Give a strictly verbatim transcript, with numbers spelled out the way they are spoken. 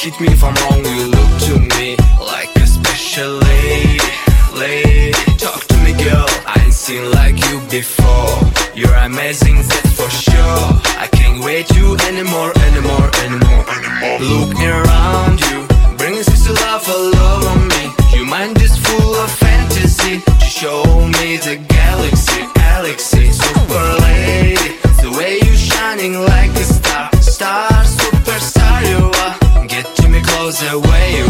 hit me if I'm wrong. You look to me like a special lady, lady. Talk to me, girl, I ain't seen like you before. You're amazing, that's for sure. I can't wait you anymore, anymore, anymore, anymore. Looking around you, bringing us to love all over me. Your mind is full of fantasy. To show me the galaxy, galaxy. Super lady, the way you shining like a star, star, superstar you are. Get to me closer, way you